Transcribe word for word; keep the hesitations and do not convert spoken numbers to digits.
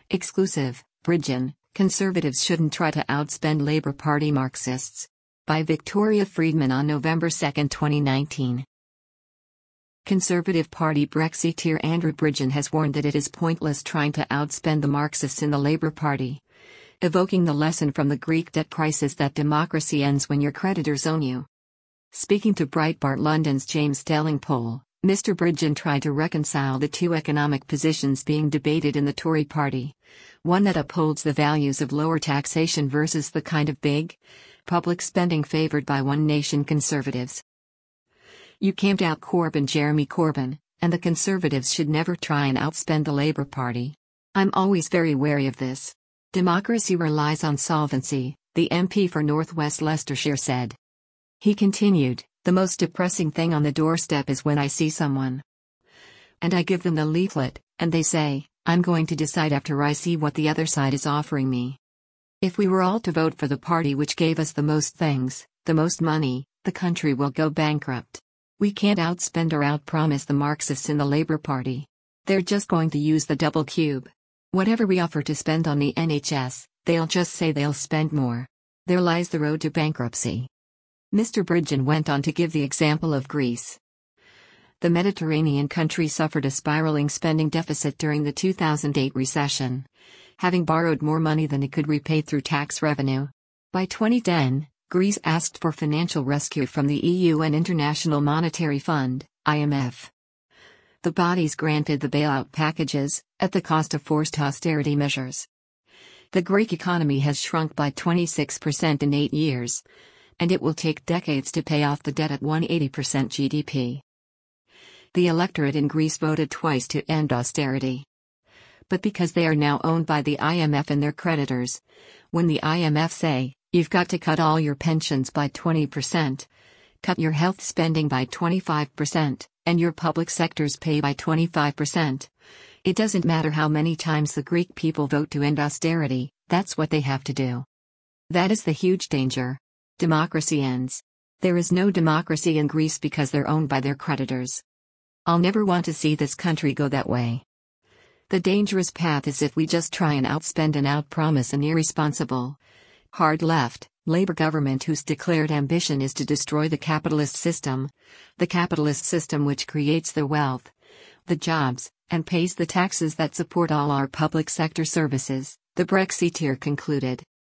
Exclusive, Bridgen, Conservatives Shouldn't Try to Outspend Labour Party Marxists. By Victoria Friedman on November second, twenty nineteen. Conservative Party Brexiteer Andrew Bridgen has warned that it is pointless trying to outspend the Marxists in the Labour Party, evoking the lesson from the Greek debt crisis that democracy ends when your creditors own you. Speaking to Breitbart London's James Delingpole, Mister Bridgen tried to reconcile the two economic positions being debated in the Tory party, one that upholds the values of lower taxation versus the kind of big, public spending favoured by One Nation Conservatives. You camped out Corbyn Jeremy Corbyn, and the Conservatives should never try and outspend the Labour Party. I'm always very wary of this. Democracy relies on solvency, the M P for North West Leicestershire said. He continued, the most depressing thing on the doorstep is when I see someone and I give them the leaflet, and they say, I'm going to decide after I see what the other side is offering me. If we were all to vote for the party which gave us the most things, the most money, the country will go bankrupt. We can't outspend or outpromise the Marxists in the Labour Party. They're just going to use the double cube. Whatever we offer to spend on the N H S, they'll just say they'll spend more. There lies the road to bankruptcy. Mister Bridgen went on to give the example of Greece. The Mediterranean country suffered a spiraling spending deficit during the two thousand eight recession, having borrowed more money than it could repay through tax revenue. By twenty ten, Greece asked for financial rescue from the E U and International Monetary Fund, I M F. The bodies granted the bailout packages, at the cost of forced austerity measures. The Greek economy has shrunk by twenty-six percent in eight years, and it will take decades to pay off the debt at one hundred eighty percent G D P. The electorate in Greece voted twice to end austerity. But because they are now owned by the I M F and their creditors, when the I M F say, you've got to cut all your pensions by twenty percent, cut your health spending by twenty-five percent, and your public sector's pay by twenty-five percent, it doesn't matter how many times the Greek people vote to end austerity, that's what they have to do. That is the huge danger. Democracy ends. There is no democracy in Greece because they're owned by their creditors. I'll never want to see this country go that way. The dangerous path is if we just try and outspend and outpromise an irresponsible, hard left, Labour government whose declared ambition is to destroy the capitalist system, the capitalist system which creates the wealth, the jobs, and pays the taxes that support all our public sector services, the Brexiteer concluded.